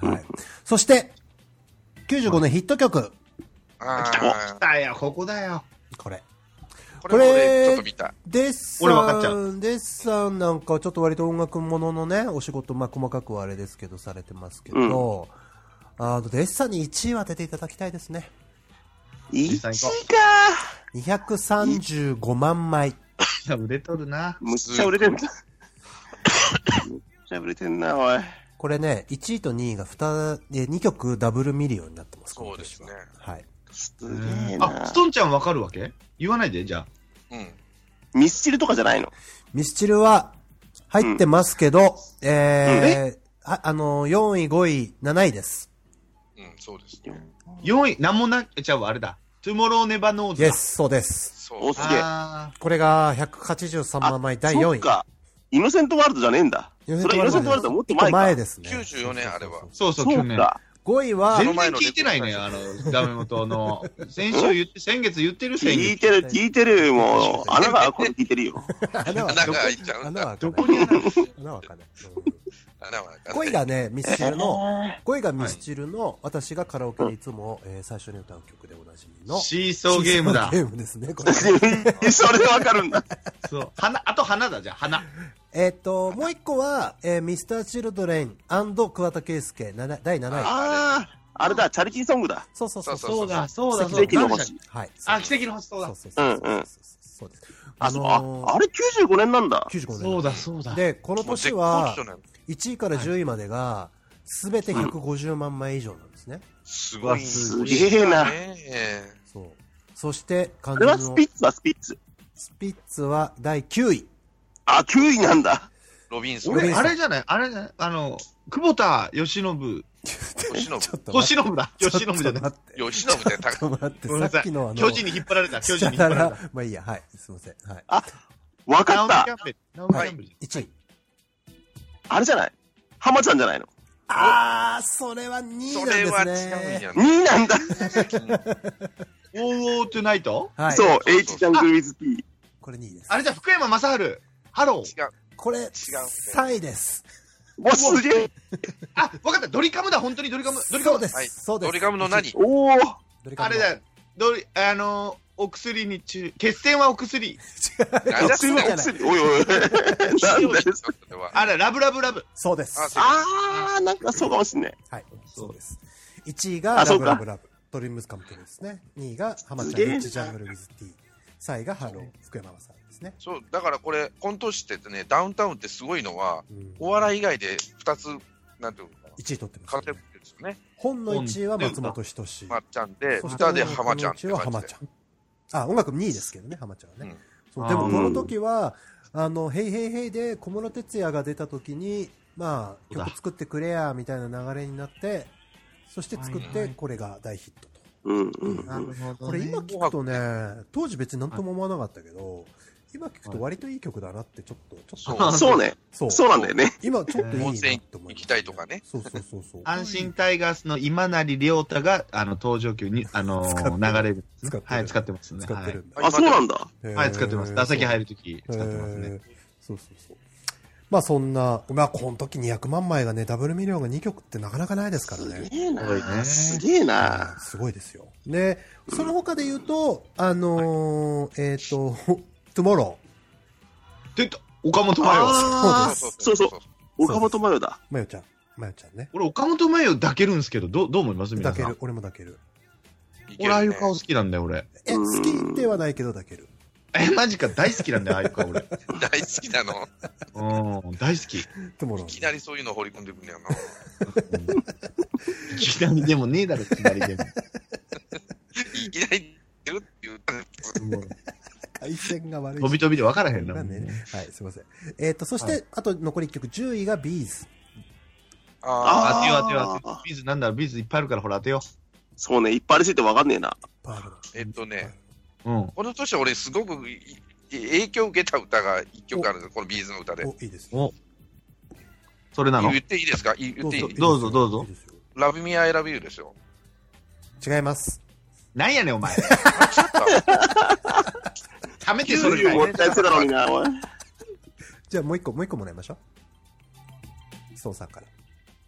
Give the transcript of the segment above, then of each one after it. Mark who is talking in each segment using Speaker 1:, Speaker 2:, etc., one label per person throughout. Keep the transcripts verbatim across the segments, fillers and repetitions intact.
Speaker 1: はい。そして、きゅうじゅうごねんヒット曲。
Speaker 2: あ
Speaker 3: 来たよ、ここだよ。
Speaker 1: これ。
Speaker 2: これ、ちょっと見た。
Speaker 1: デッサン、
Speaker 3: 俺分かっちゃう。
Speaker 1: デッサンなんかちょっと割と音楽もののね、お仕事、まあ細かくはあれですけど、されてますけど、うん、あの、デッサンにいちいは出ていただきたいですね。
Speaker 4: いちか
Speaker 1: にひゃくさんじゅうごまんまい。
Speaker 3: 売れとるな。
Speaker 4: むっちゃ売れてんだ。むっちゃ売れてんな、おい。
Speaker 1: これね、いちいとにいがに、にきょくダブルミリオンになってます。
Speaker 2: そうですね。
Speaker 1: はい。
Speaker 4: すげえな。
Speaker 3: あ、ストンちゃんわかるわけ？言わないで、じゃあ。
Speaker 2: うん。
Speaker 4: ミスチルとかじゃないの？
Speaker 1: ミスチルは入ってますけど、うん、えー、あ、あのー、よんい、ごい、なないです。
Speaker 2: うん、そうですね。
Speaker 3: よんい、なんもな、ちゃうわ、あれだ。トゥモローネバノーズだ。
Speaker 1: イエス、そうです。
Speaker 2: そう。
Speaker 4: お、すげえ。
Speaker 1: これがひゃくはちじゅうさんまんまいだいよんい。
Speaker 4: そっか。イノセントワールドじゃねえんだ。それイノセントワールドはもっと前か。
Speaker 1: 前ですね。
Speaker 2: きゅうじゅうよねんあれは。
Speaker 3: そうそう、去年。
Speaker 1: ごいは、
Speaker 3: 全然聞いてないね、あの、ダメ元の。先週言って、先月言ってる先月。
Speaker 4: 聞いてる、聞いてる、もう。穴が開くこと聞いてるよ。
Speaker 1: 穴は
Speaker 2: 開いちゃうんだ。
Speaker 3: どこに穴が開く
Speaker 1: 穴は開かない。
Speaker 2: ご
Speaker 1: いがね、ミスチルの、ごいがミスチルの、私がカラオケでいつも、えー、最初に歌う曲でおなじみの。
Speaker 3: シーソーゲームだ。
Speaker 1: ゲームですね、これ。
Speaker 4: それでわかるんだ。
Speaker 3: そう。花、あと花だ、じゃあ、花。
Speaker 1: えっと、もう一個は、えー、ミスターチルドレン桑田佳祐、だいなない。
Speaker 4: ああ、あれだ、チャリティーソングだ。
Speaker 1: そうそうそう。
Speaker 3: そうだ、そうだ、そうだ。
Speaker 4: 奇跡の星。
Speaker 1: はい。
Speaker 3: あ、奇跡の星、そうだ。
Speaker 1: そうそうそう。うんうん。そうです。
Speaker 4: あのー、あれきゅうじゅうごねんなんだ。
Speaker 1: きゅうじゅうごねん。
Speaker 3: そうだ、そうだ。
Speaker 1: で、この年は、いちいからじゅういまでが、すべてひゃくごじゅうまんまい以上なんですね。
Speaker 2: すごい。
Speaker 4: すげえな。
Speaker 1: そう。そして、
Speaker 4: あれはスピッツはスピッツ。
Speaker 1: スピッツはだいきゅうい。
Speaker 4: あ、きゅういなんだ。
Speaker 2: ロビンソン。
Speaker 3: 俺、あれじゃないあれじゃないあの、久保田義信。
Speaker 2: 義信。
Speaker 3: 義信だ。義信じゃない。
Speaker 2: 義信って
Speaker 1: 高くなって、さっきのあの、
Speaker 3: 巨人に引っ張られた。巨人に引っ張られた。
Speaker 1: まあいいや、はい。すいません。はい。
Speaker 4: あ、わかった。
Speaker 1: はい。いちい。
Speaker 4: あれじゃない浜ちゃんじゃないの？
Speaker 1: あー、それはにいなんですね。
Speaker 2: それは違うんや。
Speaker 4: にいなんだ。
Speaker 3: オーオートゥナイト？
Speaker 1: はい。
Speaker 4: そう、H ジャングルウィズ P。
Speaker 1: これにいです。
Speaker 3: あれじゃ福山雅治。ハロー。
Speaker 2: 違う。
Speaker 1: これ、さんいです。
Speaker 4: わ、すげえ。
Speaker 3: あ、わかった。ドリカムだ、本当にドリカム。ドリカム
Speaker 1: です。そうです。
Speaker 2: ドリカムの何？
Speaker 4: おー。
Speaker 3: あれだ、ドリ、あの、お薬に注意。血栓はお薬。
Speaker 4: 血栓はお薬。おいおい。なんだよ。
Speaker 3: あれ、ラブラブラブ。
Speaker 1: そうです。
Speaker 4: あー、なんかそうかもしんない。
Speaker 1: はい、そうです。いちいがラブラブラブ。ドリームズカムトゥルーですね。にいが浜ちゃん、Hジャングルウィズ T。さんいがハロー、福山雅治ですね。
Speaker 2: そう、だからこれ、コント師ってね、ダウンタウンってすごいのは、お笑い以外でふたつ、なんていうのかな。
Speaker 1: いちい取ってます。
Speaker 2: 勝てるんですよね。
Speaker 1: 本のいちいは松本人志。
Speaker 2: まっちゃんで、歌で浜ちゃんって感じで。
Speaker 1: 浜ちゃん。あ、音楽にいですけどね、浜ちゃんはね。そうでもこの時は、あの、ヘイヘイヘイで小室哲哉が出た時に、まあ、曲作ってくれや、みたいな流れになって、そして作って、これが大ヒットと。
Speaker 4: うん
Speaker 1: うん、これ今聞くとね、当時別に何とも思わなかったけど、今聞くと割といい曲だなってちょっと、ちょっと。
Speaker 4: そうね。そう。そうなんだよね。
Speaker 1: 今ちょっといいなって思い
Speaker 2: 行きたいとかね。
Speaker 1: そうそうそうそう。
Speaker 3: 阪神タイガースの今成亮太が、あの、登場曲に、あの、流れる。はい、使ってますね。
Speaker 1: 使ってるん
Speaker 4: だ。あ、そうなんだ。
Speaker 3: はい、使ってます。打席入るとき使ってますね。
Speaker 1: そうそうそう。まあそんな、まあこの時にひゃくまんまいがね、ダブルミリオンがにきょくってなかなかないですからね。
Speaker 4: すげえな。すげえな。
Speaker 1: すごいですよ。で、その他で言うと、あのー、えっと、トゥモロ
Speaker 3: ー。出た岡本真
Speaker 4: 代。そうそう。岡本真代だ。
Speaker 1: 真代ちゃん。真代ちゃんね。
Speaker 3: 俺岡本真代抱けるんですけど、どう、どう思います皆さん。
Speaker 1: 抱ける。俺も抱ける。
Speaker 3: 俺ああいう顔好きなんだよ、俺。
Speaker 1: え、好きではないけど抱ける。
Speaker 3: え、マジか、大好きなんだよ、ああいう顔、俺。
Speaker 2: 大好きなの。
Speaker 3: うん、大好き。
Speaker 2: いきなりそういうの掘り込んでくんねや
Speaker 3: な。いきなりでもねえだろ、いきなりでも。
Speaker 2: いきなり出るって言ったんです
Speaker 1: 回線が悪い。
Speaker 3: 飛び飛びで分からへんな。
Speaker 1: はい、すいません。えっと、そして、あと残りいっきょく、じゅういがビーズ。
Speaker 3: ああ、当てよう当てよう当てよう。ビーズなんだろう、ビーズいっぱいあるから、ほら当てよう。
Speaker 4: そうね、いっぱいありすぎて分かんねえな。
Speaker 2: えっとね、
Speaker 3: うん、
Speaker 2: この年俺すごく影響を受けた歌がいっきょくあるんです、このビーズの歌で。
Speaker 1: お、いいです
Speaker 3: ね。お、それなの？
Speaker 2: 言っていいですか？言っていい？
Speaker 3: どうぞどうぞ。
Speaker 2: ラブミーアイラブユーですよ。
Speaker 1: 違います。
Speaker 3: なんやねんお前。ためてそれ
Speaker 4: ぐらいもったやつだろうな、おい。
Speaker 1: じゃあもう一個、もう一個もらいましょう。そうさんから。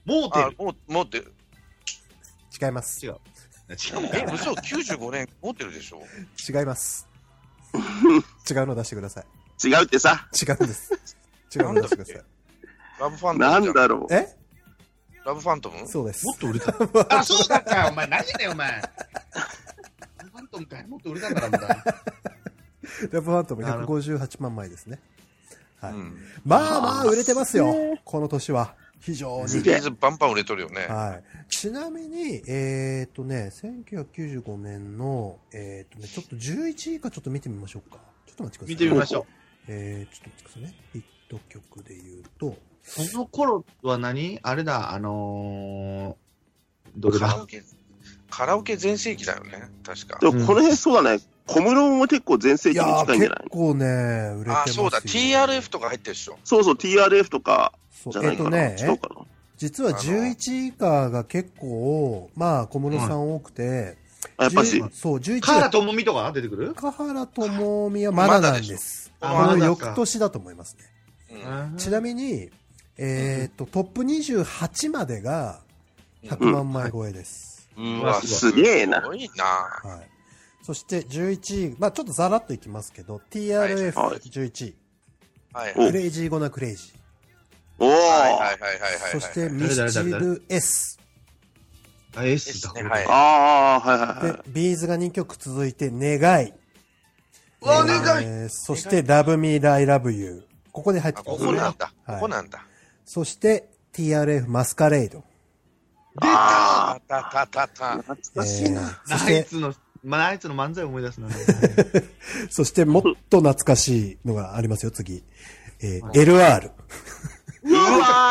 Speaker 3: モーテル。
Speaker 2: あ、もう、モーテル。
Speaker 1: 違います。
Speaker 3: 違う。違う
Speaker 2: え、嘘、きゅうじゅうごねんモーテルでしょ？
Speaker 1: 違います。違うの出してください。
Speaker 4: 違うってさ。
Speaker 1: 違うんです。違うの出してください。
Speaker 2: ラブファントム。
Speaker 4: なんだろう。
Speaker 1: え
Speaker 2: ラブファントム？
Speaker 1: そうです。
Speaker 3: もっと売れた。あ、そうだったよ、お前。何だよ、お前。ラブファントムかい。もっと売れたんだろ、みたいな。
Speaker 1: ラブファントムひゃくごじゅうはちまんまいですね。はい。
Speaker 2: うん、
Speaker 1: まあまあ売れてますよ。この年は。非常に。
Speaker 2: シリーズバンバン売れとるよね。
Speaker 1: はい。ちなみに、えー、っとね、せんきゅうひゃくきゅうじゅうごねんの、えー、っとね、ちょっとじゅういちい以下ちょっと見てみましょうか。ちょっと待ってください。
Speaker 3: 見てみましょう。
Speaker 1: えー、ちょっと待ってくださいね。ヒット曲で言うと。
Speaker 3: その頃は何あれだ、あのー、どれだ
Speaker 2: カラオケ、カラオケ全盛期だよね、確か。
Speaker 4: でもこの辺そうだね。小室も結構全盛期に近いんじゃない？
Speaker 1: 結構ね、売れてますよ。
Speaker 2: あ、そうだ、ティーアールエフ とか入ってるでしょ。
Speaker 4: そうそう、ティーアールエフ とかじゃないかな。
Speaker 1: えっとね、
Speaker 4: 違うかな。
Speaker 1: 実はじゅういちい以下が結構、まあ、小室さん多くて、
Speaker 4: あ、やっぱし。
Speaker 1: そう、じゅういちい。
Speaker 3: 河原智美とか出てくる？
Speaker 1: 河原智美はまだなんです。この翌年だと思いますね。うん、ちなみに、えっと、トップにじゅうはちまでがひゃくまんまい超えです。
Speaker 4: うん、うわ、すげえな。
Speaker 2: すごいな。
Speaker 1: はい。そしてじゅういちい、まあちょっとざらっといきますけど、ティーアールエフじゅういちい。はい。クレイジーゴナクレイジー。
Speaker 4: おー。はいはいはいはい。
Speaker 1: そしてミスチル S。
Speaker 3: あ、S だ。
Speaker 4: はい。ああ、はいはいはい。
Speaker 1: で、ビーズがにきょく続いて、願い。
Speaker 3: うわ、願い。
Speaker 1: そして、Love Me, I Love You。ここで入ってきますね。
Speaker 2: ここなんだ。ここなんだ。
Speaker 1: そして、ティーアールエフ マスカレード。
Speaker 3: 出た
Speaker 2: たたたた。
Speaker 4: 懐かしいな。
Speaker 3: ナイツの、ナイツの漫才を思い出すな。
Speaker 1: そして、もっと懐かしいのがありますよ、次。えー、エルアール。
Speaker 3: うわ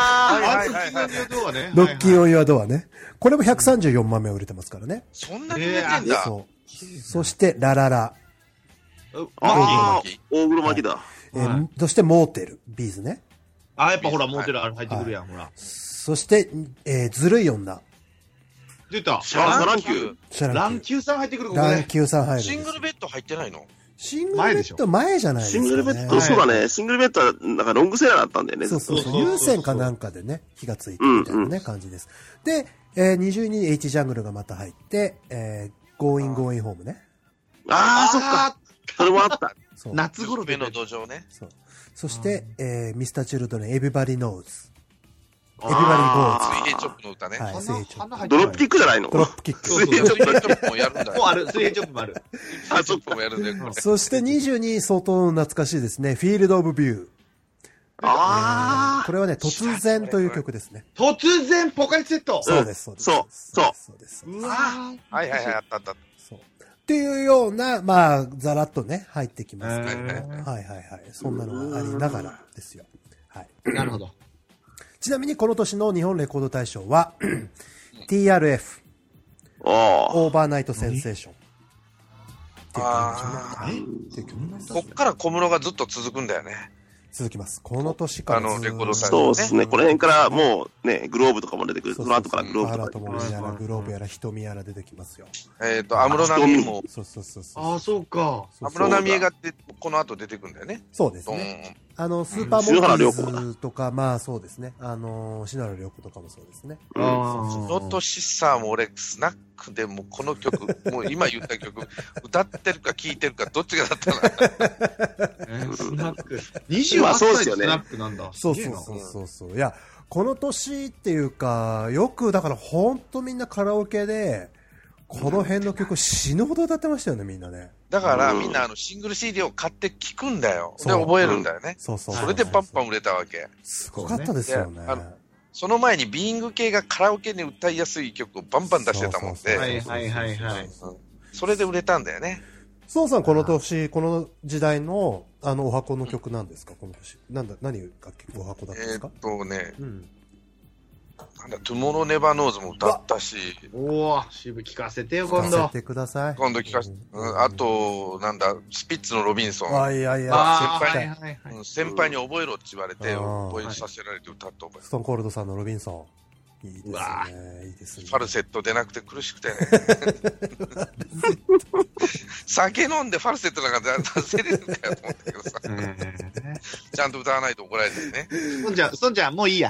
Speaker 3: ー、
Speaker 1: ロッキーオンユアドアね。これもひゃくさんじゅうよんまんめ売れてますからね。
Speaker 2: そんなに売れてんだ。
Speaker 1: そう。そして、ラララ。
Speaker 4: ああ、大黒摩季だ。
Speaker 1: そして、モーテル。ビーズね。
Speaker 3: あ、やっぱほら、モーテル入ってくるやん、ほら。
Speaker 1: そして、えー、ずるい女。
Speaker 3: 出た。
Speaker 2: シャランキュ
Speaker 3: ー。ランキューさん入ってくる、ここ
Speaker 1: ランキューさん入る。
Speaker 2: シングルベッド入ってないの？
Speaker 1: シングルベッド前じゃないですか、ね。
Speaker 4: シングルベッド、そうだね。シングルベッドは、なんかロングセラーだったんだよね。
Speaker 1: そうそうそう。有線かなんかでね、火がついてみたいなね、感じです。で、えー、にじゅうにに H ジャングルがまた入って、えー、Going Going Home ね。
Speaker 4: ああ、そっか。それもあった。
Speaker 2: 夏頃での土壌ね。
Speaker 1: そう。そして、えー、ミスターチルドレン、Everybody Knows。エビバリーゴーズ。
Speaker 2: 水平チョップの歌ね。
Speaker 1: はい、水平チョップ。
Speaker 4: ドロップキックじゃないの？
Speaker 1: ドロップキック。
Speaker 2: 水平チョップもやるんだ。
Speaker 3: もうある、水平チョップもある。
Speaker 2: あ、チョップもやるんだよ。
Speaker 1: そしてにじゅうに相当懐かしいですね。フィールドオブビュー。
Speaker 4: ああ。
Speaker 1: これはね、突然という曲ですね。
Speaker 3: 突然ポカリセット。
Speaker 1: そうです、そうです。
Speaker 4: そう、そう。
Speaker 1: そうです。
Speaker 3: うわ
Speaker 2: はいはいはい、あったあった。
Speaker 1: そう。っていうような、まあ、ざらっとね、入ってきますけど。はいはいはい。そんなのがありながらですよ。はい。
Speaker 3: なるほど。
Speaker 1: ちなみにこの年の日本レコード大賞は、ティーアールエフ、オーバーナイトセンセーション。
Speaker 2: ああ。こっから小室がずっと続くんだよね。
Speaker 1: 続きます。この年からずっと。
Speaker 2: あの、レコード大賞。
Speaker 4: そうですね。この辺からもうね、グローブとかも出てくる。その後からグローブとか。
Speaker 1: 原智美やら、グローブやら、瞳やら出てきますよ。
Speaker 2: えっと、安室奈美恵も。
Speaker 1: そうそうそう。
Speaker 3: ああ、そうか。
Speaker 2: 安室奈美恵がこの後出てくるんだよね。
Speaker 1: そうですね。あの、スーパーモンキーズとか、まあそうですね。あの、篠原涼子とかもそうですね。
Speaker 2: この年さ、もう俺、スナックでもこの曲、もう今言った曲、歌ってるか聴いてるか、どっちがだったの？
Speaker 3: スナック。にじゅうはっさいでスナックなんだ。
Speaker 1: そうそうそうそう。いや、この年っていうか、よく、だからほんとみんなカラオケで、この辺の曲死ぬほど歌ってましたよね、みんなね。
Speaker 2: だからみんなあのシングル シーディー を買って聴くんだよ。で、覚えるんだよね。
Speaker 1: そうそう。
Speaker 2: それでパンパン売れたわけ。
Speaker 1: すごかったですよね。
Speaker 2: その前にビーイング系がカラオケに歌いやすい曲をバンバン出してたもんで。
Speaker 3: はいはいはいはい。
Speaker 2: それで売れたんだよね。
Speaker 1: そうさん、この年、この時代の、あの、お箱の曲なんですか、この年。なんだ、何がお箱だったんですか？
Speaker 2: えっとね、なんだ、トゥモローネバーノーズも歌ったし。
Speaker 3: おー、渋聞かせてよ、今度。
Speaker 1: 聞かせてください。
Speaker 2: 今度聞かせて。あと、なんだ、スピッツのロビンソン。
Speaker 1: あ、いやいや。
Speaker 2: 先輩に、先輩に覚えろって言われて、覚えさせられて歌った覚え。
Speaker 1: ストーンコールドさんのロビンソン。 いいです
Speaker 3: うわ
Speaker 1: ね。いいですね。
Speaker 2: ファルセット出なくて苦しくてね。酒飲んでファルセットなんか出せれるんかよと思ったけどさ。ちゃんと歌わないと怒られてね。
Speaker 3: そんじゃん、そんじゃん、もういいや。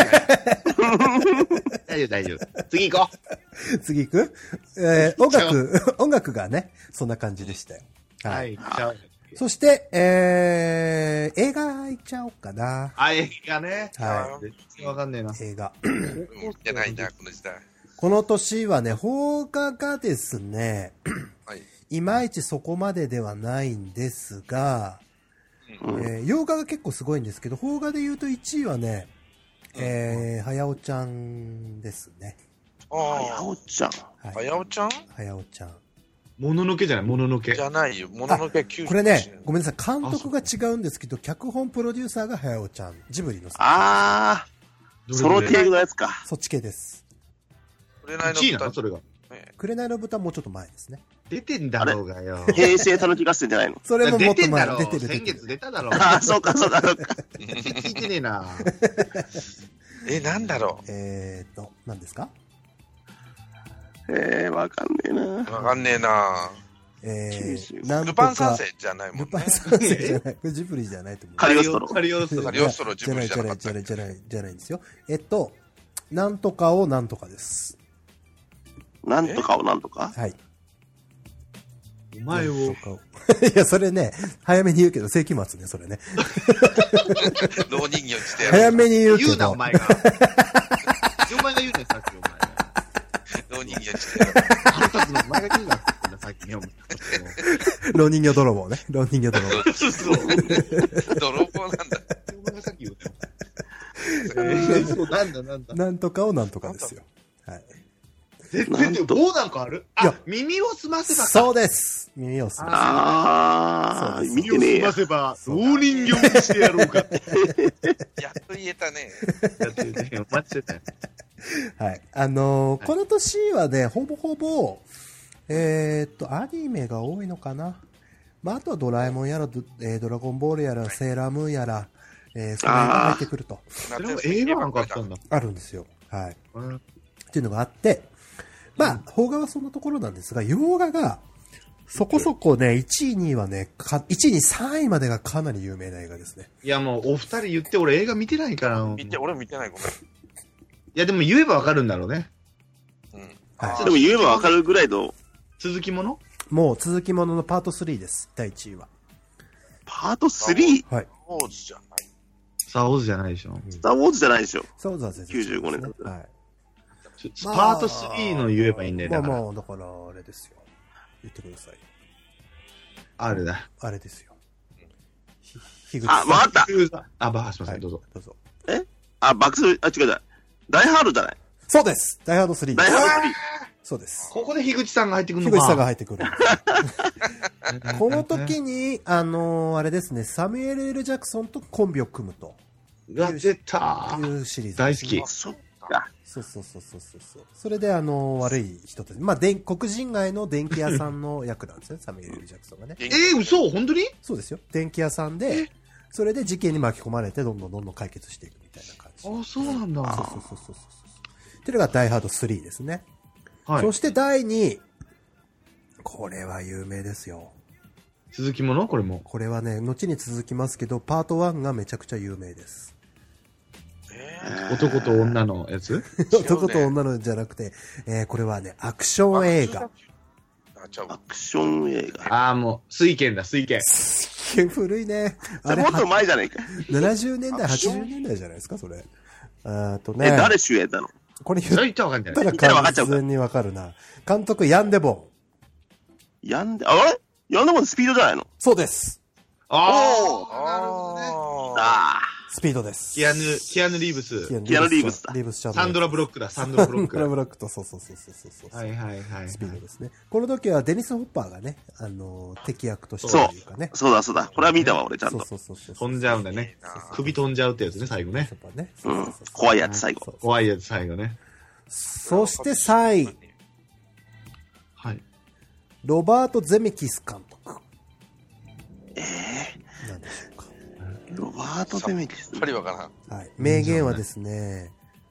Speaker 3: 大丈夫、大丈夫。次行こ
Speaker 1: う。次行くえー、音楽、音楽がね、そんな感じでしたよ。
Speaker 3: はい。はい。
Speaker 1: そして、えー、映画行っちゃおうかな。
Speaker 3: あ、映画ね。
Speaker 1: はい。
Speaker 3: 全然わかんねえな。
Speaker 1: 映画。
Speaker 2: 見てないな、この時代。
Speaker 1: この年はね、邦画がですね、はい、いまいちそこまでではないんですが、うんえー、洋画が結構すごいんですけど、邦画で言うといちいはね、うん、えー、はやおちゃんですね。
Speaker 4: はやおちゃん。
Speaker 2: はやおちゃん
Speaker 1: はやおちゃん。
Speaker 3: もののけじゃないもののけ。
Speaker 2: じゃないよ。もののけきゅうじゅう。
Speaker 1: これね、ごめんなさい。監督が違うんですけど、脚本プロデューサーがはやおちゃん。ジブリの。
Speaker 4: あー、その程度のやつか。
Speaker 1: そっち系です。
Speaker 2: 紅の豚。
Speaker 3: それが。
Speaker 1: 紅の豚もうちょっと前ですね。
Speaker 3: 出てんだろうがよ。
Speaker 4: 平成たぬき合戦じゃないの
Speaker 1: それももっと前。
Speaker 3: 出てる。先月出ただろう。
Speaker 4: ああ、そうか、そうか、そうか。
Speaker 3: 聞いてねえな。
Speaker 2: え、なんだろう。
Speaker 1: えーと、何ですか
Speaker 4: えー、わかんねえな。
Speaker 2: わかんねえな。
Speaker 1: えー、
Speaker 2: なんルパン三世じゃないもんね。
Speaker 1: ルパン三世じゃない。これジブリじゃないと思う。
Speaker 4: カリオストロ。
Speaker 3: カリオストロ。
Speaker 2: カリオストロジブリじゃなかった。
Speaker 1: じゃない、じゃない、じゃないんですよ。えっと、なんとかをなんとかです。
Speaker 4: なんとかをなんとか
Speaker 1: はい。
Speaker 3: お前を。い
Speaker 1: や、それね、早めに言うけど、世紀末ね、それね。
Speaker 2: 老人形にしてや
Speaker 1: る。早めに言うけど。
Speaker 3: 言うな、お前が。お前が言うね、さっきお前。
Speaker 2: 老人形にしてやる。
Speaker 3: 腹立つの、お前が言うな、さっきね。
Speaker 1: 老人形泥棒ね。老人形泥棒。
Speaker 2: そうそう。泥棒なんだ。
Speaker 3: お前がさっき言うたよ。なんだなんだ。
Speaker 1: なんとかをなんとかですよ。はい。
Speaker 3: 全然、棒なんかあるあ、耳をすませばか。
Speaker 1: そうです。耳をすませば。
Speaker 4: ああ、
Speaker 3: 耳をすませば、老人形にしてやろうか。
Speaker 2: やっと言えたね。
Speaker 3: やっと言えたよ。待ってたよ。
Speaker 1: はい。あのーはい、この年はね、ほぼほぼ、えー、っと、アニメが多いのかな。まあ、あとはドラえもんやら、えー、ドラゴンボールやら、はい、セーラームーンやら、えー、それが入ってくると。
Speaker 3: それは映画なんかあったんだ。
Speaker 1: あるんですよ。はい。うん、っていうのがあって、まあ、邦画はそんなところなんですが、洋画が、そこそこね、いちい、にいはね、いちい、にい、さんいまでがかなり有名な映画ですね。
Speaker 3: いや、もう、お二人言って、俺映画見てないから。
Speaker 2: 見て、俺見てない、ごめん。い
Speaker 3: や、でも言えばわかるんだろうね。
Speaker 4: うん。はい、でも言えばわかるぐらいの。
Speaker 3: 続きもの
Speaker 1: もう続きもののパートスリーです、だいいちいは。
Speaker 4: パート スリー?
Speaker 1: はい。
Speaker 2: スターウォーズじゃない。
Speaker 3: スターウォーズじゃないでしょ。
Speaker 4: スターウォーズじゃないでしょ。
Speaker 1: スターウォーズは全然、
Speaker 4: きゅうじゅうごねんだった。
Speaker 1: はい。
Speaker 3: パートスリーの言えばいいんだよね。
Speaker 1: まあまあ、だからあれですよ。言ってください。
Speaker 3: あれだ。
Speaker 1: あれですよ。ひぐちさん。
Speaker 4: あ、わかった。
Speaker 3: あ、バッハしません、どうぞ。
Speaker 1: どうぞ。
Speaker 4: えあ、バックス、あ、違う違う。ダイハードじゃない
Speaker 1: そうです。ダイハードスリー。
Speaker 4: ダイハードスリー。
Speaker 1: そうです。
Speaker 3: ここで樋口さんが入ってくるのか。
Speaker 1: 樋口さんが入ってくる。この時に、あのー、あれですね、サミュエル・エル・ジャクソンとコンビを組むと。
Speaker 3: が出た
Speaker 1: いうシリーズ、ね。
Speaker 3: 大好き。
Speaker 4: そっか。
Speaker 1: そうそうそうそうそう。それで、あのー、悪い人たち。まあ、で黒人街の電気屋さんの役なんですよ、サミュエル・エル・ジャクソンがね。
Speaker 3: えー、嘘本当に
Speaker 1: そうですよ。電気屋さんで、それで事件に巻き込まれて、どんどんどんどん解決していくみたいな感じ。
Speaker 3: あ、そうなんだ。
Speaker 1: そうそうそうそうそう。っていうのがダイハードスリーですね。
Speaker 3: はい。
Speaker 1: そしてだいにい。これは有名ですよ。
Speaker 3: 続きものこれも。
Speaker 1: これはね、後に続きますけど、パートワンがめちゃくちゃ有名です。
Speaker 2: え
Speaker 3: ー、男と女のやつ
Speaker 1: 男と女のじゃなくて、えー、これはね、アクション映画。
Speaker 4: アクション映画。
Speaker 3: ああ、もう、水拳だ、水拳。
Speaker 1: 水拳古いね。
Speaker 4: あれもっと前じゃないか。
Speaker 1: ななじゅうねんだい、はちじゅうねんだいじゃないですか、それ。あとね。
Speaker 4: え、誰主演なの
Speaker 1: これ言ったら完全にわかるな。監督、ヤンデボン。
Speaker 4: ヤンデ、あれヤンデボンスピードじゃないの
Speaker 1: そうです。
Speaker 3: ああ、なるほどね。
Speaker 4: ああ。
Speaker 1: スピードです。
Speaker 3: キアヌ、キアヌ・リーブス。
Speaker 4: キアヌ・リーブスだ。
Speaker 1: リーブスちゃん
Speaker 3: サンドラ・ブロックだ、サンドラ・ブロック。
Speaker 1: サンドラ・ブロックと、そうそうそうそうそう。
Speaker 3: はいはいはい。
Speaker 1: スピードですね。この時はデニス・ホッパーがね、あの、敵役としてというかね。
Speaker 4: そうだそうだ。これは見たわ、俺ちゃんと。
Speaker 1: そうそうそう。
Speaker 3: 飛んじゃうんだね。首飛んじゃうってやつね、最後ね。
Speaker 4: うん。怖いやつ、最後。
Speaker 3: 怖いやつ、最後ね。
Speaker 1: そしてさんい。
Speaker 3: はい。
Speaker 1: ロバート・ゼメキス監督。
Speaker 4: ええ。
Speaker 1: 何でしょうか。
Speaker 4: ロバート・ゼメキス。
Speaker 2: さっぱりわからん。
Speaker 1: はい。名言はですね、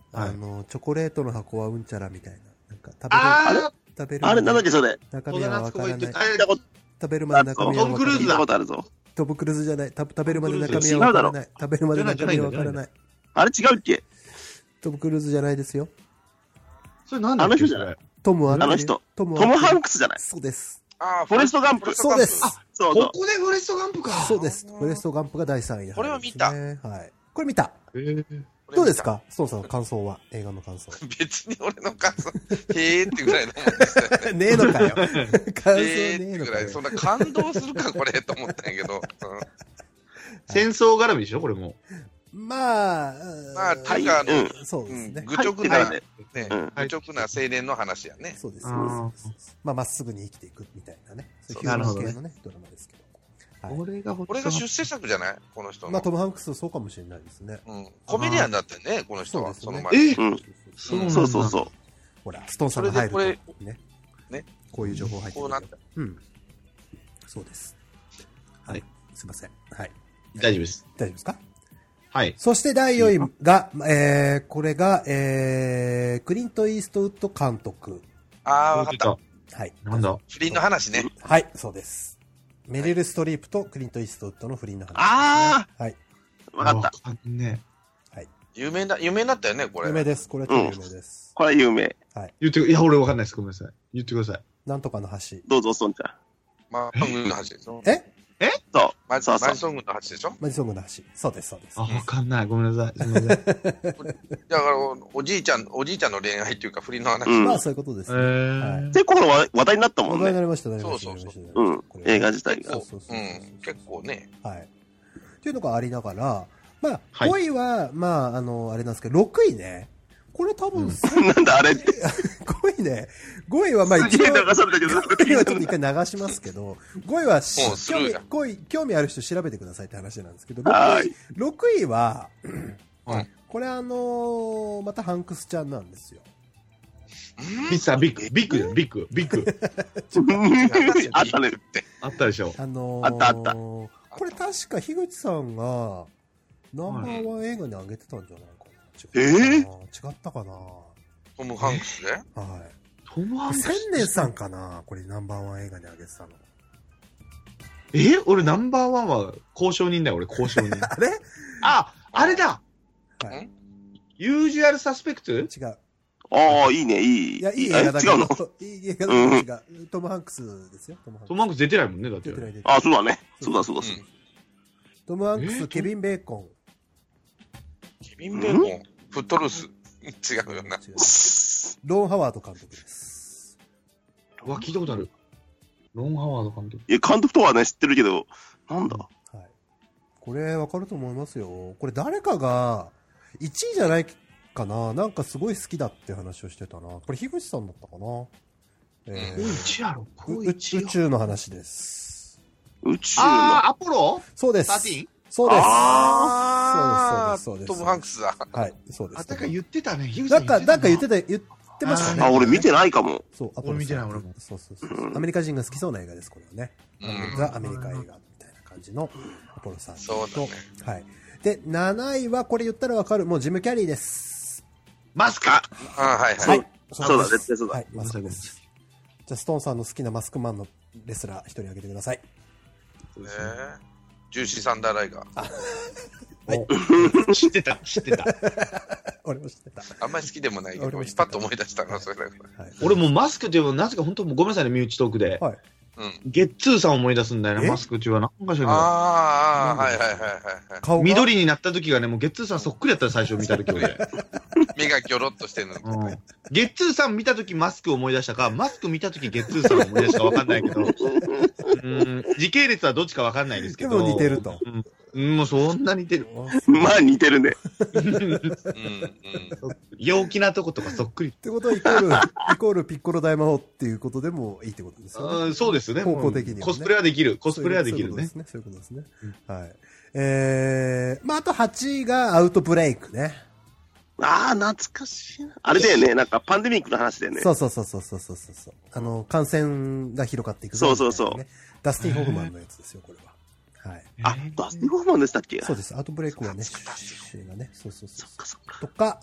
Speaker 1: あの、チョコレートの箱はうんちゃらみたいな。なんか食べる、
Speaker 3: あ
Speaker 1: 食べる。
Speaker 4: あれなんだっけ、それ。
Speaker 1: 中身はわからない。
Speaker 4: 聞いたこと
Speaker 1: 食べるまで中身はわからない。
Speaker 3: トムクルーズだ
Speaker 4: 聞いたことあるぞ。
Speaker 1: トムクルーズじゃない。た食べるまで中身はわからない。食べるまで中身はわからない。
Speaker 4: あれ違うっけ？
Speaker 1: トムクルーズじゃないですよ。
Speaker 3: それなんだっけ？
Speaker 4: あの人じゃない？
Speaker 1: トムは
Speaker 4: あの人。
Speaker 1: トム
Speaker 4: トム・ハンクスじゃない？
Speaker 1: そうです。
Speaker 2: ああ、
Speaker 4: フォレストガンプ。
Speaker 1: そうです。
Speaker 4: そうそう。
Speaker 3: ここでフォレストガンプか。
Speaker 1: そうです。フォレストガンプがだいさんいで、
Speaker 2: これは見た。
Speaker 1: はい。これ見た。
Speaker 3: えー
Speaker 1: どうですかストーンさんの感想は、映画の感想。
Speaker 2: 別に俺の感想、へーってぐらいのもんでしたよね。
Speaker 1: ねえのかよ。感想
Speaker 2: へーって
Speaker 1: ねえのかよ。
Speaker 2: ぐらい、そんな感動するか、これ、と思ったんやけど。うん、
Speaker 3: 戦争絡みでしょこれも。
Speaker 1: まあ、
Speaker 2: まあ、というか、あの、
Speaker 4: うん
Speaker 1: そうですね。
Speaker 2: 愚直な、
Speaker 4: ね
Speaker 2: ね、
Speaker 4: うん
Speaker 2: 愚直な青年の話やね。
Speaker 1: そうです。
Speaker 3: あー
Speaker 1: まあ、まっすぐに生きていくみたいなね。そういうヒュ
Speaker 3: なるほどね
Speaker 1: ーマン系のね、ドラマですけど。はい
Speaker 3: 俺が
Speaker 2: これが出世作じゃないこの人の。
Speaker 1: まあ、トム・ハンクスそうかもしれないですね。
Speaker 2: うん。コメディアンだってね、この人は。
Speaker 1: そですね
Speaker 2: そうの前に。
Speaker 3: え
Speaker 4: うん。
Speaker 3: そうなんだ
Speaker 4: そうそうそう。
Speaker 1: ほら、ストーンさんが入ると。
Speaker 2: それで
Speaker 1: ね。
Speaker 2: ね。
Speaker 1: こういう情報入ってくる
Speaker 2: こうなった。
Speaker 1: うん。そうです。
Speaker 3: はい。
Speaker 1: すいません。はい。
Speaker 3: 大丈夫です。
Speaker 1: 大丈夫ですか
Speaker 3: はい。
Speaker 1: そしてだいよんいが、えー、これが、えー、クリント・イーストウッド監督。
Speaker 2: ああ、わかった。
Speaker 1: はい。
Speaker 3: なんだ
Speaker 2: 不倫の話ね。
Speaker 1: はい、そうです。メリル・ストリープとクリント・イーストウッドの不倫の話です、ね。
Speaker 4: あ
Speaker 1: あはい。
Speaker 4: あわかった。
Speaker 3: わかんね
Speaker 2: 有名だ、有名だったよね、これ。
Speaker 1: 有名です。これは超有名です。
Speaker 4: これ有名。
Speaker 3: 言ってく、いや、俺わかんないです。ごめんなさい。言ってください。
Speaker 1: なんとかの橋。
Speaker 4: どうぞ、そんちゃん。
Speaker 2: マジソン軍の話でしょ
Speaker 1: え
Speaker 4: そう。
Speaker 2: マジ
Speaker 4: そうそう
Speaker 2: マジソン軍の話でしょ
Speaker 1: マジソングの橋。そうです、そうです
Speaker 3: あ、。わかんない。ごめんなさい。すみません。
Speaker 2: だからお、おじいちゃん、おじいちゃんの恋愛っていうか不倫の話。
Speaker 4: うん
Speaker 1: まあ、そういうことです
Speaker 3: え
Speaker 1: ね。
Speaker 3: ー
Speaker 1: はい
Speaker 4: 結構話話題になったも
Speaker 1: 話
Speaker 4: んね。
Speaker 1: 題になりました、なりました。
Speaker 2: そうそうそう
Speaker 1: なりました
Speaker 4: うん
Speaker 1: こ。れ
Speaker 4: 映画自体が。
Speaker 1: そうそうそうそう
Speaker 2: うん、結構ね。
Speaker 1: はい。っていうのがありながら、まあ、
Speaker 3: はい
Speaker 1: ごいは、まあ、あの、あれなんですけど、ろくいね。これ多分、
Speaker 4: なんだあれって。
Speaker 1: ごいね。ごいは、まあ一応、
Speaker 4: すげえ流されたけど、なんか
Speaker 1: ごいはちょっと一回流しますけど、ごいはし
Speaker 2: もうスル
Speaker 1: 興味
Speaker 2: ーじゃん
Speaker 1: ごい興味ある人調べてくださいって話なんですけど、
Speaker 4: はい
Speaker 1: ろくいは、
Speaker 2: うん
Speaker 1: これあのーまたハンクスちゃんなんですよ。
Speaker 3: ミスタービッグ、ビッグだよ、ビッグ、ビッグ。
Speaker 4: あったね。
Speaker 3: あったでしょ。
Speaker 1: あのー、
Speaker 4: あったあった
Speaker 1: これ確か樋口さんが、ナンバーワン映画に上げてたんじゃないかな。違ったかな、違ったかな
Speaker 2: トム・ハンクスね。
Speaker 1: はい。
Speaker 3: トムハンクス
Speaker 1: 千年さんかなこれナンバーワン映画に上げてたの。
Speaker 3: え俺ナンバーワンは交渉人だよ、俺交渉人。
Speaker 1: あれ
Speaker 3: あ、あれだ
Speaker 1: はい。
Speaker 3: ユージュアルサスペクト
Speaker 1: 違う。
Speaker 4: ああ、いいね、いい。
Speaker 1: いや、いい映
Speaker 4: え
Speaker 1: 画だけど、
Speaker 4: 違うの
Speaker 1: いい映画だけど違う。トム・ハンクスですよ、トム・ハンクス。
Speaker 3: トムハンクス出てないもんね、だって
Speaker 1: 出。てない出てない
Speaker 4: あ、そうだね。そうだ、そうだ、そうだ。
Speaker 1: トム・ハンクス、
Speaker 3: えー
Speaker 1: ケビン・ベーコ
Speaker 2: ケビン・ベーコン、フットルース。違うよな。
Speaker 1: ン、違うローン・ハワード監督です。
Speaker 3: うわ、聞いたことある。ロン・ハワード監督。
Speaker 4: いや、監督とはね、知ってるけど、なんだ
Speaker 1: はい。これ、わかると思いますよ。これ、誰かが、いちいじゃないかななんかすごい好きだって話をしてたな。これ、樋口さんだったかなえ
Speaker 3: こう
Speaker 1: ー
Speaker 3: 一やろ、こ
Speaker 1: う
Speaker 3: う一
Speaker 1: 宇宙の話です。
Speaker 4: 宇宙の。
Speaker 3: あー、アポロ
Speaker 1: そうです。
Speaker 3: サーティーン
Speaker 1: そうです。
Speaker 2: あ
Speaker 1: そうです、そうです。そうです。
Speaker 2: トム・ハンクスだ。
Speaker 1: はい、そうです。
Speaker 3: あ、だから言ってたね。樋口さん
Speaker 1: なんか、なんか言って
Speaker 3: た。
Speaker 1: た、言ってましたね。
Speaker 4: あ、俺見てないかも。
Speaker 1: そう、アポロ
Speaker 3: 俺見てない俺も
Speaker 1: そうそうそう。アメリカ人が好きそうな映画です、これはね。
Speaker 2: うん
Speaker 1: ザ・アメリカ映画みたいな感じのアポロさんと。
Speaker 2: そうだね
Speaker 1: はい。で、なないは、これ言ったらわかる、もうジム・キャリーです。
Speaker 3: マスカ
Speaker 2: あはいは。
Speaker 1: はいい。
Speaker 4: そうだ
Speaker 1: です
Speaker 4: 絶対そうだ
Speaker 1: はい、マスクです。じゃあ、ストーンさんの好きなマスクマンのレスラー、一人挙げてください。
Speaker 2: えー、ジューシー・サンダー・ライガー。
Speaker 3: お知ってた、知ってた。
Speaker 1: 俺も知ってた。
Speaker 2: あんまり好きでもないけど、
Speaker 1: 俺も知ってた
Speaker 2: パッと思い出したの、それだから。
Speaker 1: はい。
Speaker 3: 俺もうマスクというのは、なぜか本当ごめんなさいね、身内トークで。
Speaker 1: はい。
Speaker 2: うん。
Speaker 3: ゲッツーさんを思い出すんだよ
Speaker 1: え
Speaker 3: ね、マスク中は。なんかしらけど。
Speaker 2: ああ、はいはいはいはいはい。
Speaker 1: 顔が
Speaker 3: 緑になった時がね、もうゲッツーさんそっくりやったら最初見た時俺。
Speaker 2: 目がギョロっとしてるの。
Speaker 3: うんゲッツーさん見た時マスクを思い出したか、マスク見た時ゲッツーさんを思い出したかわかんないけど、うん時系列はどっちかわかんないですけど。
Speaker 1: でも似てると。
Speaker 3: うん、もうそんな似てる。
Speaker 4: まあ似てるね。
Speaker 2: うんうん。
Speaker 3: 陽気なとことかそっくり。
Speaker 1: ってことは、イコール、イコールピッコロ大魔王っていうことでもいいってことですよね。
Speaker 3: うんそうですね。
Speaker 1: 方向的にはね
Speaker 3: コスプレはできる。コスプレはできるね。
Speaker 1: そういうことですね。そういうことですね。はい。えー、まあ、あとはちいがアウトブレイクね。
Speaker 4: ああ、懐かしいな。あれだよね、なんかパンデミックの話だよね。
Speaker 1: そうそうそうそうそうそうそう。あの、感染が広がっていく、
Speaker 4: そうそうそう
Speaker 1: ね。ダスティン・ホフマンのやつですよ、これは。はい。
Speaker 4: あ、ダスティン・ホフマンでしたっけ
Speaker 1: そうです。アウトブレイクはね、
Speaker 2: そうか
Speaker 1: シーがね。そうそうそう
Speaker 4: そっかそっか。
Speaker 1: とか、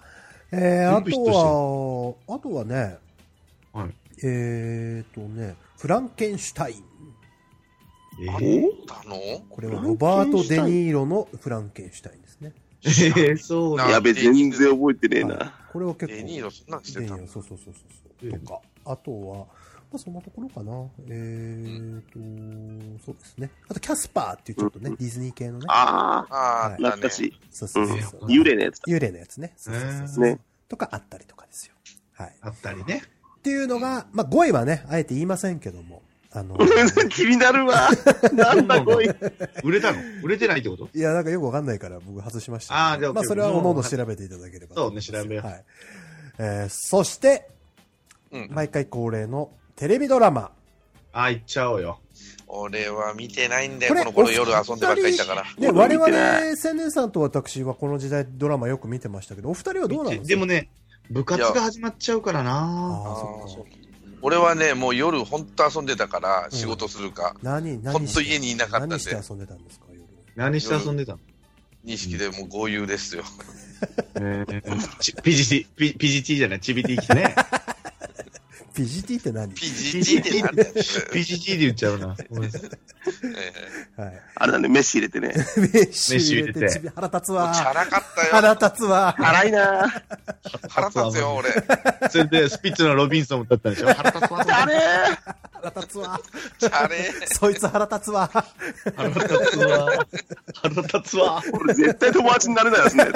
Speaker 1: えー、あ
Speaker 3: 全部ヒットして
Speaker 1: とは、あとはね、
Speaker 3: はい。
Speaker 1: えーとね、フランケンシュタイン。
Speaker 3: え
Speaker 4: お
Speaker 3: ー、
Speaker 2: あの
Speaker 1: これはロバート・デ・ニーロのフランケンシュタインですね。
Speaker 3: えー、そうなん
Speaker 4: やべ、全然覚えてねえ
Speaker 1: はい
Speaker 4: な。
Speaker 1: これは結構。
Speaker 2: デニーロそんなんしてた
Speaker 1: デニーロ、そうそうそうそうそう。とか、あとは、まあそんなところかな。えーと、そうですね。あと、キャスパーっていうちょっとね、ディズニー系のね。
Speaker 4: ああ、
Speaker 2: ああ、
Speaker 1: はい
Speaker 4: 懐かしい。
Speaker 1: そうそうそうそう。
Speaker 4: 幽霊のやつだ。
Speaker 1: 幽霊のやつね。そうそうそうそう。
Speaker 4: ね。
Speaker 1: とかあったりとかですよ。はい。
Speaker 3: あったりね。
Speaker 1: っていうのが、まあごいはね、あえて言いませんけども、あの、
Speaker 4: 気になるわ。なんだこい。
Speaker 3: 売れたの売れてないってこと
Speaker 1: いや、なんかよくわかんないから僕外しましたけど。
Speaker 3: あーじゃあ
Speaker 1: まあそれはおのおの調べていただければと
Speaker 3: そうね、
Speaker 1: 思います。
Speaker 3: 調べよう。
Speaker 1: はい。えー、そして、
Speaker 2: うん。
Speaker 1: 毎回恒例のテレビドラマ。
Speaker 3: あ、行っちゃおうよ。
Speaker 2: 俺は見てないんだよ、
Speaker 1: これ
Speaker 2: この頃夜遊んでばっかりいたから。
Speaker 1: ね、
Speaker 4: 俺
Speaker 1: 我
Speaker 4: 見てな
Speaker 1: 々、千年さんと私はこの時代ドラマよく見てましたけど、お二人はどうなんですか？
Speaker 3: でもね、部活が始まっちゃうからな。
Speaker 1: ああ、
Speaker 2: あー
Speaker 1: そっか。
Speaker 2: 俺はね、もう夜本当遊んでたから、仕事するか、
Speaker 1: 何、何
Speaker 2: ほんと家にいなかったんで
Speaker 1: 何して遊んでたんですか、夜。
Speaker 3: 何して遊んでたの
Speaker 2: 認識でもう豪遊ですよ。
Speaker 3: えー、ちピジティ、ピピジティじゃない、チビティ来てね。
Speaker 1: ピジティって何？
Speaker 2: ピージーティー ってなんだよ。
Speaker 3: ピジティで言っちゃうな。ごめんなさい
Speaker 2: え
Speaker 1: はい。
Speaker 4: あれだね、飯入れてね。
Speaker 1: 飯入れ
Speaker 3: 入れて
Speaker 1: てちび腹立つ
Speaker 2: えもうチャ
Speaker 1: わ。
Speaker 2: ラかったよ。
Speaker 1: 腹立つわ。
Speaker 4: 辛いな
Speaker 2: 腹立つよ、俺。
Speaker 3: それで、スピッツのロビンソン歌ったんでしょ腹立つわ。
Speaker 4: あれ
Speaker 1: 腹立つわ。
Speaker 2: チャレ
Speaker 1: そいつ腹立つわ。
Speaker 3: 腹立つわ。腹立つわ。
Speaker 4: 俺絶対友達になれないですね。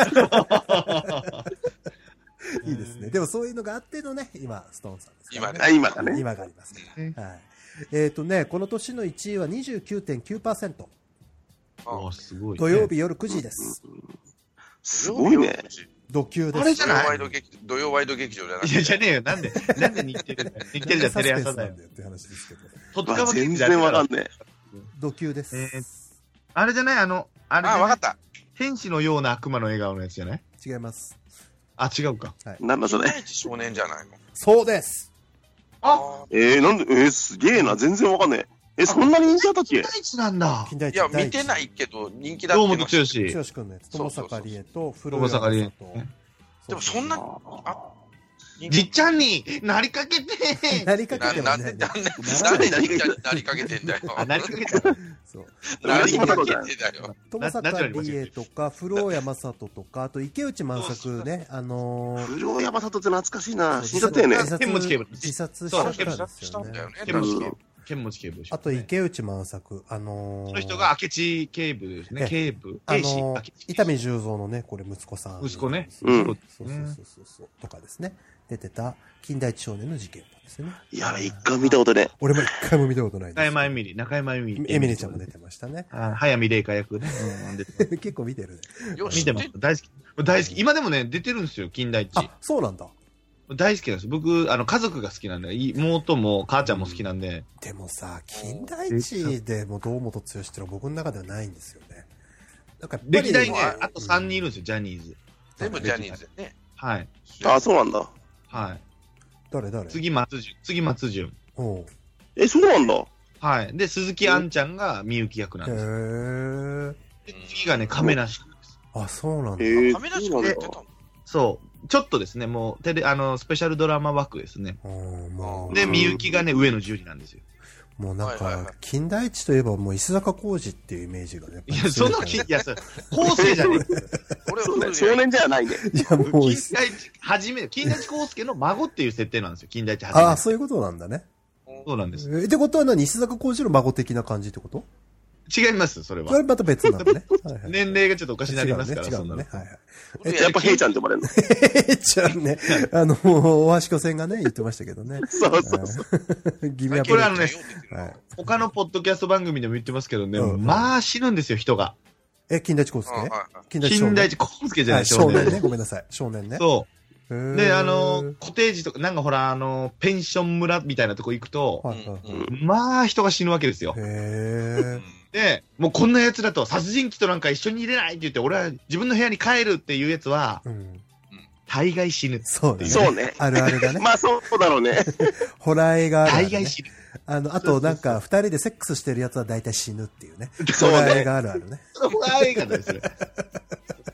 Speaker 1: いいですね。でもそういうのがあってのね、今、ストーンさんですからね。
Speaker 2: 今
Speaker 4: あ、今だね。
Speaker 1: 今がありますから。はい。えっとね、この年のいちいは にじゅうきゅうてんきゅうパーセント。
Speaker 3: あ、すごい、ね。
Speaker 1: 土曜日夜くじです。
Speaker 4: すごいね。
Speaker 1: 土級です。
Speaker 3: あれじゃない
Speaker 2: 土曜ワイド劇土曜ワイド劇場じゃなく
Speaker 3: いや、
Speaker 2: て。
Speaker 3: じゃねえよ。なんで、なんで日テレだよ。日テレじゃテレ朝だよ。
Speaker 1: って話ですけど。
Speaker 3: とっ
Speaker 4: うわ
Speaker 3: か
Speaker 4: 全然わかんね
Speaker 1: 土級です。
Speaker 3: えーあれじゃないあの、あれじゃ
Speaker 2: あ、
Speaker 3: ない
Speaker 2: わかった。
Speaker 3: 天使のような悪魔の笑顔のやつじゃない
Speaker 1: 違います。
Speaker 3: あ、違うか。
Speaker 4: え。なんだそれ。
Speaker 2: 第一少年じゃないの。
Speaker 1: そうです。
Speaker 2: あ
Speaker 4: えー、なんで、えー、すげえな。全然わかんねえ。え、そんなに人気あったっけ
Speaker 3: 大地なんだ。
Speaker 1: 金田一
Speaker 2: いや、見てないけど、人気だって
Speaker 3: 堂本
Speaker 2: 言いました。
Speaker 3: 剛。
Speaker 1: 剛君のやつ。友坂理恵と古
Speaker 3: 友坂理恵
Speaker 1: と。
Speaker 2: でもそんな、あ、
Speaker 3: じっちゃんになりかけて
Speaker 1: なりかけ
Speaker 2: な、な、
Speaker 1: てもね
Speaker 2: な、。な、
Speaker 1: な
Speaker 2: なんで何かなりかけてんだよ。
Speaker 3: あ、なりかけた。
Speaker 1: そう。
Speaker 2: なりかけてだよ。
Speaker 1: 友坂理恵とか、古谷正人とか、あと池内万作ね。あのー、
Speaker 4: 古尾山里って懐かしいな。死んじゃ
Speaker 1: 自
Speaker 4: ったよね。
Speaker 1: 殺
Speaker 3: 剣持警部
Speaker 1: 自殺しちゃったんですよね
Speaker 2: したんだよ。ね。
Speaker 3: 剣持警部。剣持警部でしょ。
Speaker 1: あと池内万作。あのー、
Speaker 3: その人が明智警部ですね。
Speaker 1: え
Speaker 3: 警部。
Speaker 1: あ
Speaker 3: 警視。
Speaker 1: のー
Speaker 3: 明智、
Speaker 1: 伊丹十三のね、これ息子さん。
Speaker 3: 息子ね
Speaker 4: うん
Speaker 1: そうそうそうそうそう。とかですね。出てた、金田一少年の事件ですよね。
Speaker 4: いや、一回見たことね。
Speaker 1: 俺も一回も見たことないんです
Speaker 3: 中山エミリ、中山エミリ。
Speaker 1: エミリちゃんも出てましたね。
Speaker 3: あ、早見玲香役ね。うん、出てます
Speaker 1: 結構見てるね。
Speaker 2: よし、
Speaker 3: 見てます。大好き。大好き。今でもね、出てるんですよ、金田一。
Speaker 1: あ、そうなんだ。
Speaker 3: 大好きなんです。僕、あの、家族が好きなんで、妹も母ちゃんも好きなんで。
Speaker 1: でもさ、金田一でも堂本剛ってのは僕の中ではないんですよね。なんかやっぱり
Speaker 3: 歴代ね
Speaker 2: ま、
Speaker 3: あとさんにんいるんですよ、ジャニーズ。
Speaker 2: 全部ジャニーズでね。
Speaker 3: はい。
Speaker 4: あ、そうなんだ。
Speaker 3: はい。
Speaker 1: 誰誰
Speaker 3: 次、松潤。次、松潤。
Speaker 1: おう
Speaker 4: え、そうなんだ。
Speaker 3: はい。で、鈴木杏ちゃんがみゆき役なん
Speaker 1: へ
Speaker 3: です。
Speaker 1: ー。
Speaker 3: で次がね、亀梨君です。
Speaker 1: あ、そうなんだ。
Speaker 4: えー、
Speaker 2: 亀梨
Speaker 4: そうなんだ
Speaker 2: 君やってたの
Speaker 3: そう。ちょっとですね、もう、テレ、あの、スペシャルドラマ枠ですね。
Speaker 1: うんもう
Speaker 3: で、みゆきがね、上野樹里なんですよ。
Speaker 1: もうなんか
Speaker 2: はいはいはい、
Speaker 1: 金田一といえばもう石坂浩二っていうイメージがね。やっぱり
Speaker 3: いや、その、きいや、それ、後世じゃねえ。
Speaker 2: 俺
Speaker 4: そうね、
Speaker 2: は
Speaker 4: 少年じゃないね。
Speaker 1: いや、もう
Speaker 3: 金
Speaker 1: 石、
Speaker 3: 田一、はじめ、金田一耕介の孫っていう設定なんですよ、金田一はじめ。
Speaker 1: ああ、そういうことなんだね。
Speaker 3: そうなんです。
Speaker 1: えってことは何石坂浩二の孫的な感じってこと
Speaker 3: 違います、それは。
Speaker 1: それまた別なのね。はいはい
Speaker 3: 年齢がちょっとおかしになりますから、
Speaker 1: 違うね。違
Speaker 3: そなの
Speaker 1: うんのね。はいはい。
Speaker 2: 俺
Speaker 4: やっぱヘイちゃんって呼ばれるの。
Speaker 1: えちゃんね、あの、大橋巨船がね、言ってましたけどね。
Speaker 4: そうそうそう。
Speaker 1: ギミア
Speaker 3: これあのね
Speaker 1: はい。
Speaker 3: 他のポッドキャスト番組でも言ってますけどね、
Speaker 1: うん
Speaker 3: まあ死ぬんですよ、人が。
Speaker 1: え、金田一耕介
Speaker 2: はいはい
Speaker 1: 金田一少年
Speaker 3: 金田一耕介じゃ
Speaker 1: は、
Speaker 3: ないい、
Speaker 1: 少年ね。ごめんなさい。少年ね。
Speaker 3: そう。
Speaker 1: へー
Speaker 3: で、あの、コテージとか、なんかほら、あの、ペンション村みたいなとこ行くと、
Speaker 1: はいはいはい。
Speaker 3: まあ人が死ぬわけですよ。
Speaker 1: へ
Speaker 3: で、もうこんな奴だと殺人鬼となんか一緒に入れないって言って、俺は自分の部屋に帰るっていうやつは、
Speaker 1: ー。うん。
Speaker 3: 大概死ぬ。
Speaker 1: そうだね。
Speaker 4: そうね。
Speaker 1: あるあるだね。
Speaker 4: まあそうだろうね。
Speaker 1: ホラー映画あるあるね
Speaker 3: 大概死ぬ。
Speaker 1: あの、あとなんか、二人でセックスしてるやつは大体死ぬっていうね。ホ
Speaker 4: そうね
Speaker 1: ラー映画あるあるね。
Speaker 3: それホラー映画ですよ。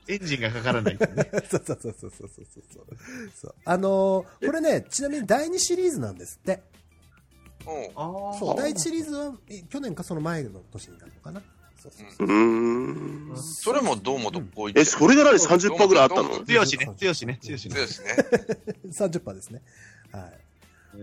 Speaker 3: エンジンがかからないってね。
Speaker 1: そうそうそうそうそうそうそうそう。あのー、これね、ちなみにだいにシリーズなんですって。
Speaker 2: うん。
Speaker 3: あ
Speaker 1: そう、だいいちシリーズは去年かその前の年になるのかな。そうそうそう。
Speaker 4: うーん。
Speaker 2: それもどうもどこ
Speaker 4: え、それが何 さんじゅっパーセント ぐらいあったの？
Speaker 3: 強しね、強しね、強しね。
Speaker 2: 強いですね。
Speaker 1: さんじゅっパーセント ですね。はい。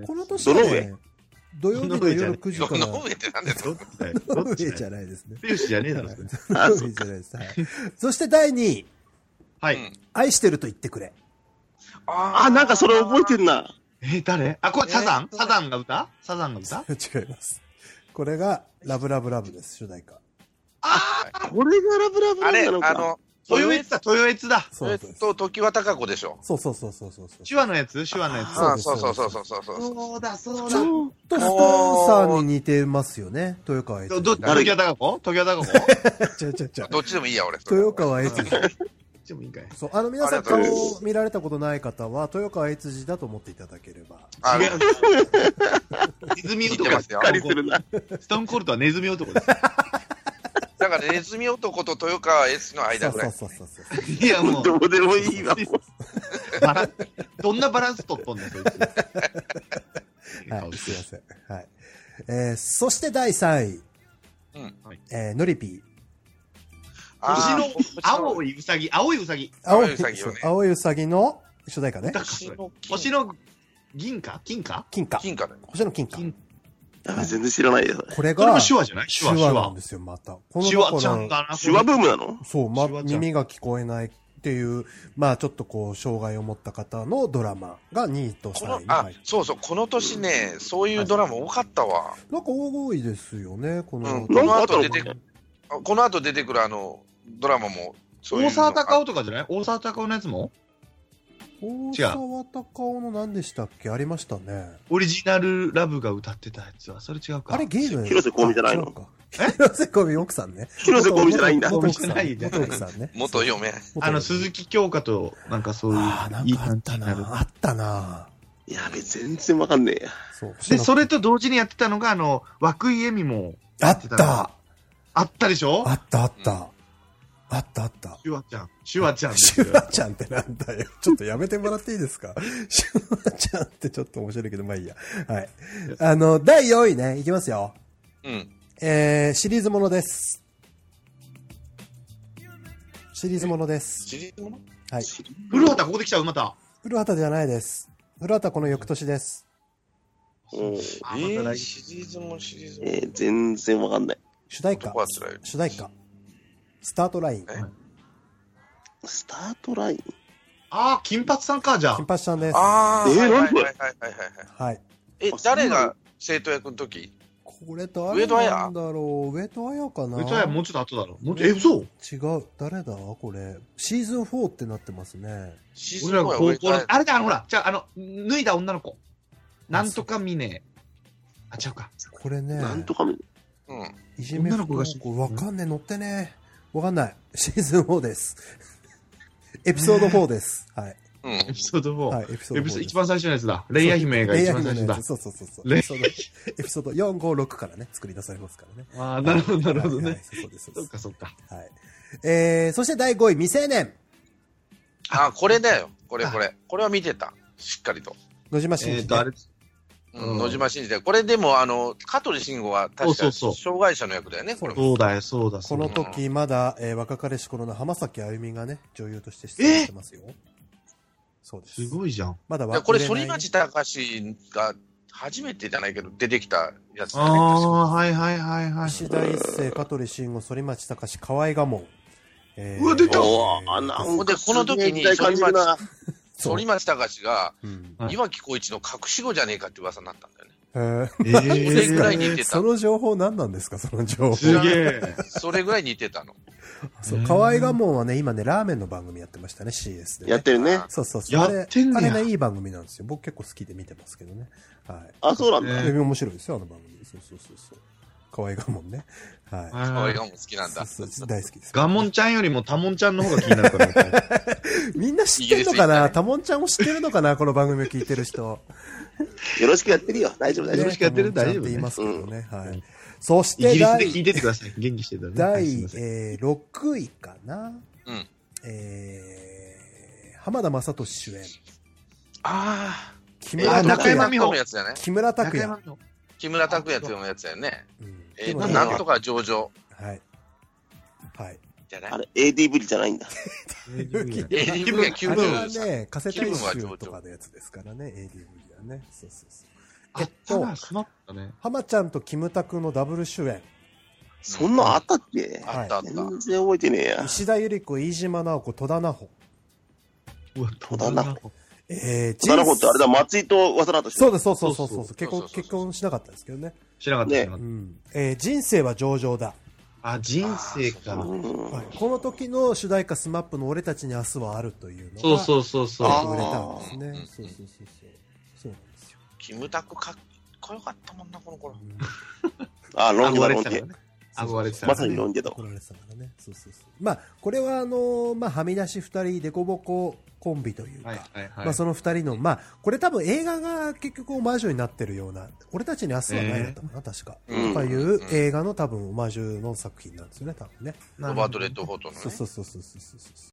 Speaker 1: この年
Speaker 4: どの上
Speaker 1: はね、土曜日の夜くじか
Speaker 2: ど
Speaker 1: ら。
Speaker 2: の上ってなんですか？
Speaker 1: どの上じゃないですね。
Speaker 3: 強しじゃねえだろ、それ。
Speaker 1: どの上じゃないです。はい。そしてだいにい、
Speaker 3: はい。
Speaker 2: うん
Speaker 1: 愛してると言ってくれ。
Speaker 2: あ
Speaker 4: あ、なんかそれ覚えてんな。
Speaker 3: えー、誰あ、これサザン
Speaker 1: えー
Speaker 3: サザンが歌サザンが歌
Speaker 1: 違います。これが、ラブラブラブです、主題歌。
Speaker 3: あ
Speaker 4: これがラブラブ
Speaker 2: あれ、
Speaker 4: ラブなのか。
Speaker 2: あの、
Speaker 3: ー、豊悦だ、豊悦だ。
Speaker 1: そう
Speaker 2: えっ
Speaker 1: です。
Speaker 2: と、時は高子でしょ。
Speaker 1: そうそうそうそうそうそう。
Speaker 3: 手話のやつ手話のやつ。
Speaker 2: ああ、
Speaker 1: そ
Speaker 2: そうう
Speaker 1: です
Speaker 2: そうそうそうそうそう。
Speaker 3: そうだ、そう
Speaker 4: ちょっ
Speaker 1: とストーンさんに似てますよね、豊川悦
Speaker 3: ど、ど、
Speaker 1: 司。
Speaker 3: 時は高子時は高子
Speaker 1: ちゃうちゃうちゃう。
Speaker 2: どっちでもいいや、俺。
Speaker 1: 豊川悦司。
Speaker 3: でもいいかい。
Speaker 1: そう、あの皆さん
Speaker 2: ありがとうござい
Speaker 1: 顔を見られたことない方は、豊川悦司だと思っていただければ。
Speaker 2: あ
Speaker 3: 違う。ネズミ男ですよ。
Speaker 4: しっかりするな。
Speaker 3: ストーンコールドはネズミ男です。
Speaker 2: だからネズミ男と豊川 S の間ぐらい。
Speaker 1: そうそうそうそう。
Speaker 3: いや、もう、
Speaker 4: どうでもいいわ。も
Speaker 3: バランどんなバランス取っとんねん、そいつ。
Speaker 1: はい、すいません。はい。えー、そしてだいさんい。
Speaker 2: うん。
Speaker 1: えー、のりぴー。
Speaker 3: 星の青
Speaker 2: 青い。
Speaker 3: いうさぎ、青いうさぎ。
Speaker 1: 青い
Speaker 2: 青いウサギよね
Speaker 1: 青いうさぎの主題歌ね。
Speaker 2: 星の金
Speaker 3: 星の銀貨金貨
Speaker 1: 金貨。
Speaker 2: 金貨だよ。
Speaker 1: 星の金貨。
Speaker 3: 金
Speaker 4: うやべ全然知らないよ。
Speaker 1: これ
Speaker 3: それも
Speaker 1: が、
Speaker 3: 手話じゃない手
Speaker 1: 手
Speaker 3: 話、手話
Speaker 1: 話なんで。すよ、また。この
Speaker 3: 手話ちゃんだな。
Speaker 4: 手話ブームなの？
Speaker 1: そう、ま、
Speaker 3: 手話ちゃん
Speaker 1: 耳が聞こえないっていう、まあちょっとこう、障害を持った方のドラマがにいと
Speaker 2: こ
Speaker 1: さんいに、
Speaker 2: のあ
Speaker 1: 入って、
Speaker 2: そうそう、この年ね、そういうドラマ多かったわ。
Speaker 1: なんか多いですよね、この。
Speaker 2: うん。この
Speaker 4: なんかあったの
Speaker 2: 後出てくる、あこの後出てくるあの、ドラマも、そういうの
Speaker 3: 大沢たかおとかじゃない大沢たかおのやつも
Speaker 1: 大沢たかおの何でしたっけありましたね。
Speaker 3: オリジナルラブが歌ってたやつは、それ違うか。
Speaker 1: あれゲーム
Speaker 4: 広瀬香美じゃないの？
Speaker 1: え広瀬香美奥さんね。
Speaker 4: 広瀬香美じゃないんだ。
Speaker 1: 元奥さん。
Speaker 3: じゃないじゃない
Speaker 1: 元奥さんね。
Speaker 2: 元嫁。
Speaker 3: あの、鈴木京香と、なんかそういう、
Speaker 1: ああ、なん
Speaker 3: いい
Speaker 1: かあった
Speaker 3: 感じになる。
Speaker 1: な。あったな。
Speaker 4: やべ、全然わかんねえや。
Speaker 1: そう。
Speaker 3: で、それと同時にやってたのが、あの、涌井絵美も、
Speaker 1: あった
Speaker 3: あったでしょ
Speaker 1: あったあった。あったあった。
Speaker 3: シュワちゃん。シュワちゃんです
Speaker 1: シ
Speaker 3: よ。
Speaker 1: ュワちゃんってなんだよ。ちょっとやめてもらっていいですかシュワちゃんってちょっと面白いけど、まあいいや。はい。あの、だいよんいね、いきますよ。
Speaker 2: うん。
Speaker 1: えー、シリーズものです。シリーズものです。
Speaker 2: シリーズもの
Speaker 1: はい。
Speaker 3: 古畑ここで来ちゃう、また。
Speaker 1: 古畑じゃないです。古畑この翌年です。
Speaker 4: うん。
Speaker 3: あ
Speaker 2: えー、
Speaker 3: また来
Speaker 2: シリーズものシリーズもの
Speaker 4: えー、全然わかんない。
Speaker 1: 主題歌
Speaker 2: 男は辛い。
Speaker 1: 主題歌。スタートライン。
Speaker 2: え
Speaker 4: スタートライン？
Speaker 3: ああ、金髪さんか、じゃあ
Speaker 1: 金。八さんです。
Speaker 2: ああ、
Speaker 4: えー
Speaker 2: はいはい
Speaker 4: なんで
Speaker 2: はいはいはいはい。
Speaker 1: はい。
Speaker 2: え
Speaker 4: あ、そうなの
Speaker 2: 誰が生徒役の時
Speaker 1: これ誰なんだろう上戸彩かな
Speaker 3: うちはもうちょっと後だろ。もうちょ、え、嘘
Speaker 1: 違う。誰だこれ。シーズンフォーってなってますね。
Speaker 2: シーズン
Speaker 3: 俺らが
Speaker 2: は
Speaker 3: 高校の
Speaker 2: 上戸、
Speaker 3: あれだ、あの、ほら、じゃあ、あの、脱いだ女の子。なんとかミネ。あ、違うか。
Speaker 1: これね。
Speaker 4: なんとか見る。
Speaker 2: うん。
Speaker 1: いじめ
Speaker 3: 女の子が
Speaker 1: 不登校わかんねえ、乗ってねえ。わかんない。シーズンフォーです。エピソードフォーです。はい。
Speaker 2: うん
Speaker 3: エ。ピソードフォー。
Speaker 1: はい、エピソードフォーです。
Speaker 3: エピソード一番最初のやつだ。レイヤ姫が一番最初だ
Speaker 1: レイヤ姫のやつ。そうそうそうそう。
Speaker 3: レイ
Speaker 1: エピソード、エピソードよん、ご、ろくからね、作り出されますからね。
Speaker 3: ああ、なるほど、なるほど
Speaker 1: はいはい
Speaker 3: ね。
Speaker 1: そうです、そです。
Speaker 3: そうっか、そっか。
Speaker 1: はい。えー、そしてだいごい、未成年。
Speaker 2: あ、これだよ。これこれ。これは見てた。しっかりと。
Speaker 1: 野島真司、
Speaker 3: えっと、あれ、
Speaker 2: うん、
Speaker 3: うん
Speaker 2: 野島真司で。これでも、あの、香取慎吾は確か
Speaker 3: そうそうそう
Speaker 2: 障害者の役だよね、これも。
Speaker 3: そうだよ、そうだ、
Speaker 1: こ
Speaker 3: そうだ。
Speaker 1: の時、まだ、えー若かりし頃の浜崎あゆみがね、女優として出演してますよ。そうです。
Speaker 3: すごいじゃん。
Speaker 1: まだ
Speaker 2: でこれ、
Speaker 1: 売れない
Speaker 2: 反町隆史が初めてじゃないけど、出てきたやつだね。
Speaker 3: あ
Speaker 2: 確か
Speaker 3: あ、はいはいはいはい。
Speaker 1: 石田一世、香取慎吾、反町隆史、河合我門。え
Speaker 3: うわ出た
Speaker 4: おー、なんか
Speaker 2: でこの時に
Speaker 4: すげえ時代感じるな。
Speaker 1: そう
Speaker 2: 反町隆史が、
Speaker 1: うん
Speaker 3: はい
Speaker 2: 岩城浩一の隠し子じゃねえかって噂になったんだよね。
Speaker 1: えー
Speaker 3: え
Speaker 2: それぐらい
Speaker 3: ー、
Speaker 2: 似てた
Speaker 1: そ。の情報何なんですか、その情報。
Speaker 3: すげえ。
Speaker 2: それぐらい似てたの。
Speaker 1: そう、河合我門はね、今ね、ラーメンの番組やってましたね、シーエス で、ね。
Speaker 4: やってるね。
Speaker 1: そうそうそう。
Speaker 3: やってんねや
Speaker 1: あれ、あれね、いい番組なんですよ。僕結構好きで見てますけどね。はい。
Speaker 4: あ、そうなんだ。
Speaker 3: ね
Speaker 1: で面白いですよ、あの番組。そうそうそうそう。河合我門ね。はい。
Speaker 2: 可愛いがも好きなんだ。
Speaker 1: そうそう大好きです。
Speaker 3: ガモンちゃんよりもタモンちゃんの方が気になるから。
Speaker 1: みんな知ってるのか
Speaker 2: イギリス行ったね
Speaker 1: なタモンちゃんも知ってるのかなこの番組を聞いてる人。
Speaker 4: よろしくやってるよ。大丈夫、大丈夫
Speaker 3: よろし。くやってる
Speaker 1: タモンちゃん
Speaker 3: 大丈夫ね
Speaker 1: って言いますけどね。はい。そし
Speaker 3: イギリスで
Speaker 1: て第、
Speaker 3: 聞いててください。元気してたらね。はいすい
Speaker 1: 第
Speaker 3: ません
Speaker 1: えーろくいかな
Speaker 2: うん。
Speaker 1: えー、浜田雅俊主演。
Speaker 2: あ
Speaker 1: 木
Speaker 2: あ、
Speaker 1: 村拓哉。
Speaker 3: 中山美穂
Speaker 2: のやつだね。
Speaker 1: 木村拓哉。
Speaker 2: 木村拓哉のやつだよね。
Speaker 1: うん、
Speaker 2: えー、
Speaker 1: でもね
Speaker 2: なんとか上場。
Speaker 1: はい。はい。
Speaker 2: じゃない
Speaker 4: あれ、エーディーブリじゃないんだ。
Speaker 2: エーディーブリはきゅう
Speaker 1: あ
Speaker 2: じゅう
Speaker 1: れはね、加瀬大衆とかのやつですからね、エーディーブリはね。そうそうそう。えっと、
Speaker 3: スマップだね。
Speaker 1: 浜ちゃんとキムタクのダブル主演。
Speaker 4: そんなんあったっけ、
Speaker 2: あったあった。
Speaker 4: 全然覚えてねえや。
Speaker 1: 石田ゆり子、飯島直子、戸田奈穂。
Speaker 3: うわ、
Speaker 4: 戸田奈穂。
Speaker 1: えー、
Speaker 4: 戸田奈穂ってあれだ、松井と渡辺として。
Speaker 1: そうです、そうそうそうそう。
Speaker 3: そう
Speaker 1: 結婚、結婚しなかったですけどね。
Speaker 3: 知らなかった。
Speaker 4: ね
Speaker 3: 知らなかっ
Speaker 1: うん。えー、人生は上々だ。
Speaker 3: たあ、人生か。
Speaker 4: うん。
Speaker 1: はい、この時の主題歌スマップの俺たちに明日はあるというのが
Speaker 3: そうそうそうそう。
Speaker 4: あ
Speaker 1: 売れたんですね。
Speaker 2: うん
Speaker 1: そうそうそうそう。そうなんですよ。
Speaker 2: キムタクかっこよかったもんな、この頃。
Speaker 4: あ、ロン毛だ、
Speaker 3: 憧れ
Speaker 4: ロン毛。
Speaker 3: てたからね。憧れてた
Speaker 4: ま
Speaker 3: からね。
Speaker 4: さにロン毛だわ。
Speaker 1: 怒られてたからね。そうそうそう。まあ、これはあのーまあ、はみ出し二人、デコボココンビというか、
Speaker 3: はいはいはい。
Speaker 1: まあ、その二人の、まあ、これ多分映画が結局オマージュになってるような、俺たちに明日はないだったかな、確か。
Speaker 4: うん
Speaker 1: とかいう映画の多分オマージュの作品なんですよね、多分ね。
Speaker 2: ロバート・レッドフォートのね。
Speaker 1: そうそうそうそうそうそう。